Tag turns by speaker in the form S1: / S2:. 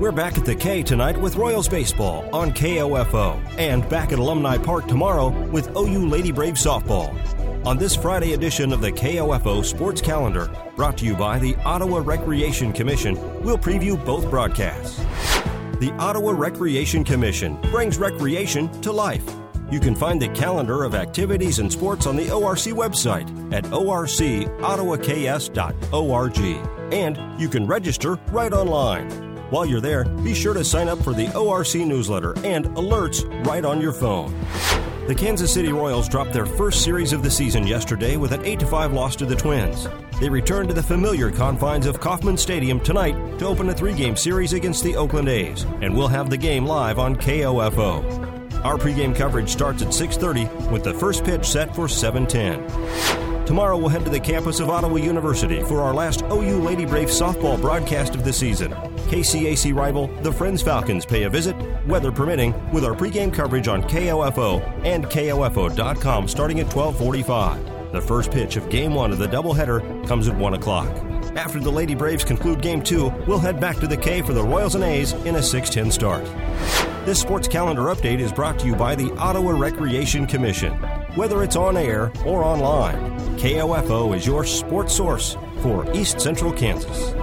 S1: We're back at the K tonight with Royals baseball on KOFO, and back at Alumni Park tomorrow with OU Lady Brave softball. On this Friday edition of the KOFO Sports Calendar, brought to you by the Ottawa Recreation Commission, we'll preview both broadcasts. The Ottawa Recreation Commission brings recreation to life. You can find the calendar of activities and sports on the ORC website at orcottawaks.org, and you can register right online. While you're there, be sure to sign up for the ORC newsletter and alerts right on your phone. The Kansas City Royals dropped their first series of the season yesterday with an 8-5 loss to the Twins. They return to the familiar confines of Kauffman Stadium tonight to open a 3-game series against the Oakland A's, and we'll have the game live on KOFO. Our pregame coverage starts at 6:30 with the first pitch set for 7:10. Tomorrow we'll head to the campus of Ottawa University for our last OU Lady Brave softball broadcast of the season. KCAC rival, the Friends Falcons, pay a visit, weather permitting, with our pregame coverage on KOFO and KOFO.com starting at 12:45. The first pitch of Game 1 of the doubleheader comes at 1 o'clock. After the Lady Braves conclude Game 2, we'll head back to the K for the Royals and A's in a 6:10 start. This sports calendar update is brought to you by the Ottawa Recreation Commission. Whether it's on air or online, KOFO is your sports source for East Central Kansas.